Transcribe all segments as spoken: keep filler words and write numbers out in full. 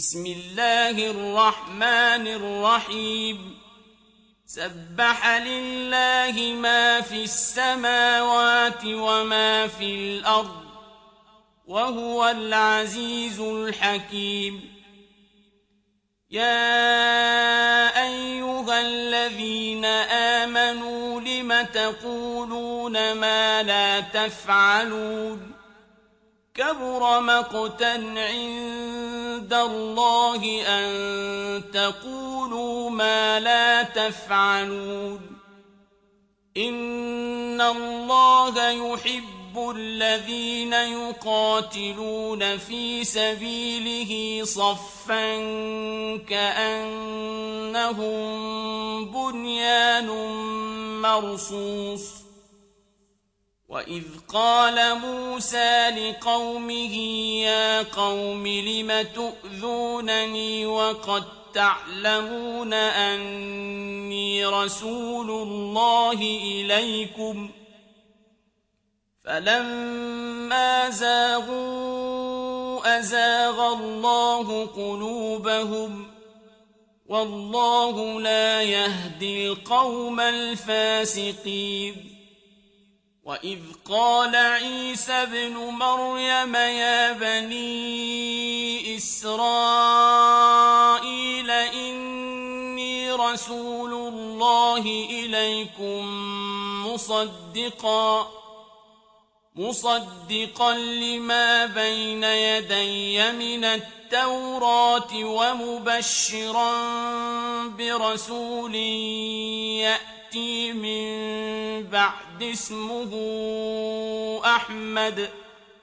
بسم الله الرحمن الرحيم سبح لله ما في السماوات وما في الأرض وهو العزيز الحكيم يا أيها الذين آمنوا لم تقولون ما لا تفعلون كبر مقتا عند الله أن تقولوا ما لا تفعلون إن الله يحب الذين يقاتلون في سبيله صفا كأنهم بنيان مرصوص وإذ قال موسى لقومه يا قوم لم تؤذونني وقد تعلمون أني رسول الله إليكم فلما زاغوا أزاغ الله قلوبهم والله لا يهدي القوم الفاسقين وإذ قال عيسى ابن مريم يا بني إسرائيل إني رسول الله إليكم مصدقا مصدقا لما بين يدي من التوراة ومبشرا برسول يأتي من بعد اسمه أحمد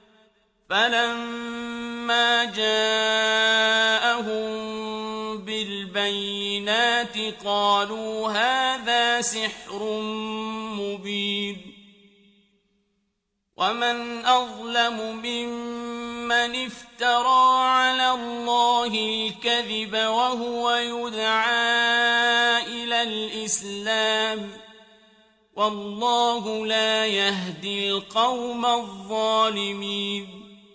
فلما جاءهم بالبينات قالوا هذا سحر مبين ومن أظلم ممن افترى على الله الكذب وهو يدعى إلى الإسلام والله لا يهدي القوم الظالمين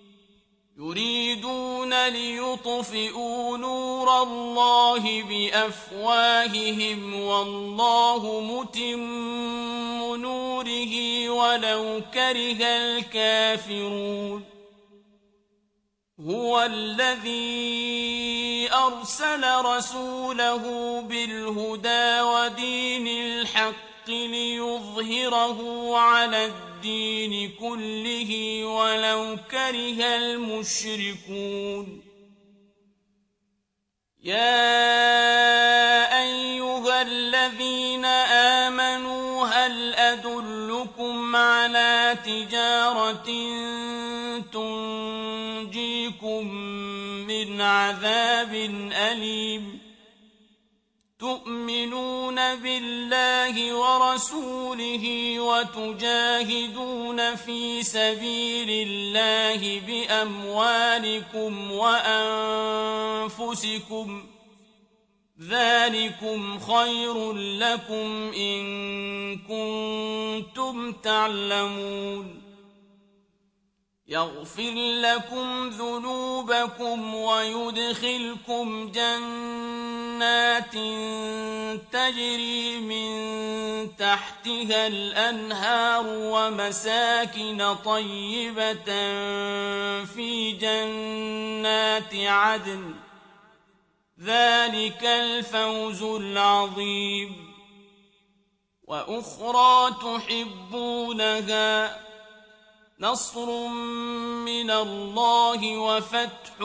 يريدون ليطفئوا نور الله بأفواههم والله متم نوره ولو كره الكافرون هو الذي أرسل رسوله بالهدى ودين الحق ليظهره على الدين كله ولو كره المشركون يا أيها الذين آمنوا هل أدلكم على تجارة تنجيكم من عذاب أليم تؤمنون بالله ورسوله وتجاهدون في سبيل الله بأموالكم وأنفسكم ذلكم خير لكم إن كنتم تعلمون يغفر لكم ذنوبكم ويدخلكم جنات تجري من تحتها الأنهار ومساكن طيبة في جنات عدن ذلك الفوز العظيم وأخرى تحبونها نصر من الله وفتح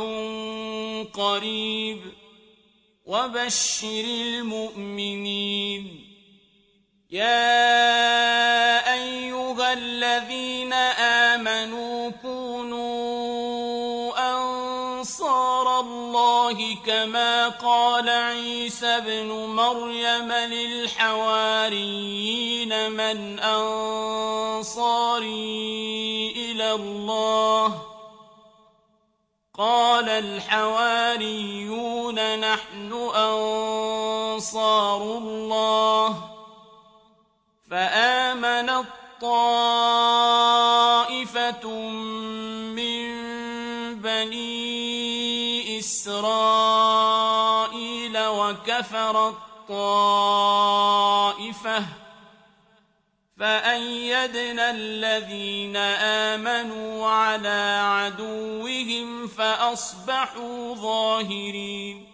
قريب وبشر المؤمنين يا أيها الذين آمنوا كونوا أنصار الله كما قال عيسى ابن مريم للحواريين من أنصاري إلى الله قال الحواريون نحن أنصار الله فآمنت طائفة من بني إسرائيل إسرائيل وكفرت طائفة فأيدنا الذين آمنوا على عدوهم فأصبحوا ظاهرين